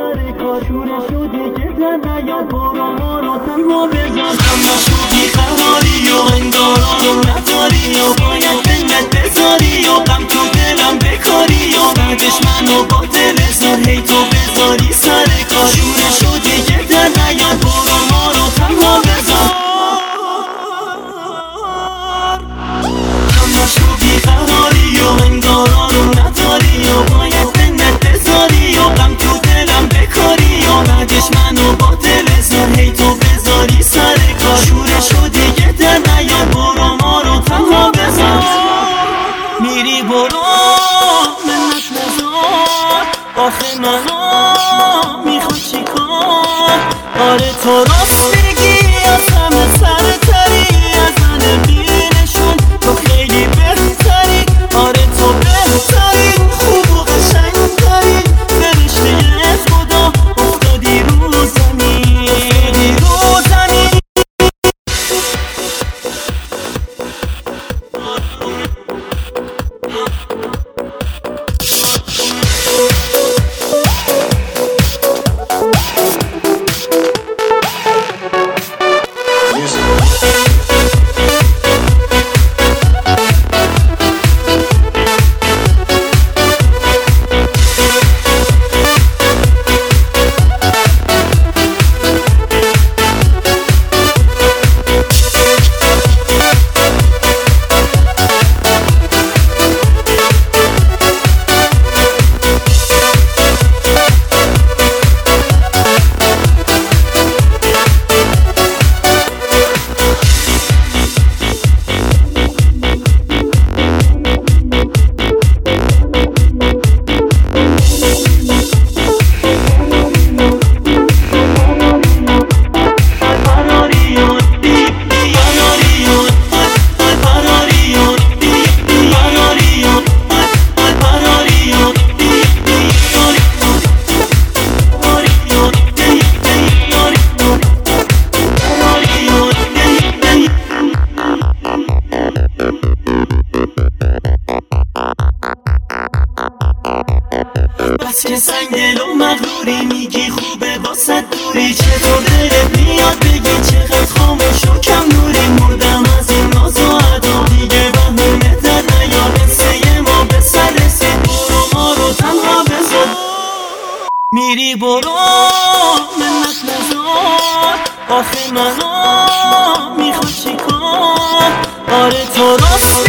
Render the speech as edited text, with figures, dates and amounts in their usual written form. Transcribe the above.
سر کار شوره شدی که در نیاد برو ما رو تنها بذار اما شو بیقراری و انگارا رو نداری و باید بنت بذاری و غم تو دلم بکاری و بعدش منو با دل زار هی تو بذاری سر کار شوره شدی که در نیاد برو ما رو تنها بذار اما شو بیقراری و انگارا رو نداری و باید بنت بذاری و غم تو دلم بکاری و بعدش منو با دل زار هی تو بذاری سر کار شوره شدی که در نیاد برو ما رو تنها بذار میری برو منت نذار آخه منو میخواد چی کار آره تو راست میگی از همه سرتری از من بینشون تو خیلی بهتری آره تو بهتری خوب و قشنگتری فرشته خدا افتادی رو زمین بس که سنگدل و مغروری میگی خوبه واسه دوری چطور دلت میاد بگی چقدر خاموش و کم نوری مردم از این ناز و ادا دیگه بهونه در نیاد قصه ما به سر رسید برو ما رو تنها بذار میری برو منت نذار آخه منو میخواد چی کار آره تو راست